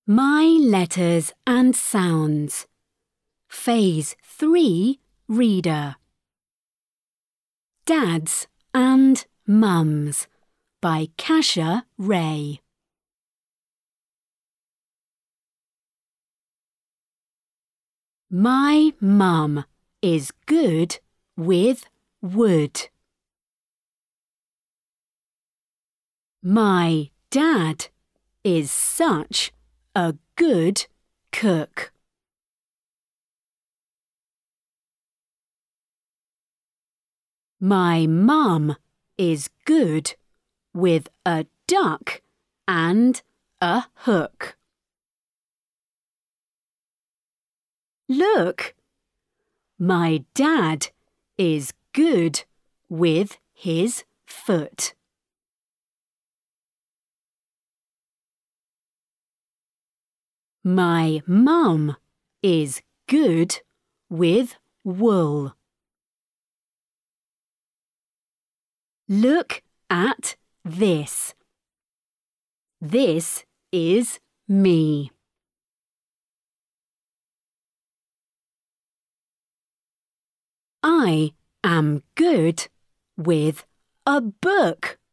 My letters and sounds. Phase 3, Reader. Dads and Mums by Kasha Ray. My mum is good with wood. My dad is such a good cook. My mum is good with a duck and a hook. Look, my dad is good with his foot. My mum is good with wool. Look at this. This is me. I am good with a book.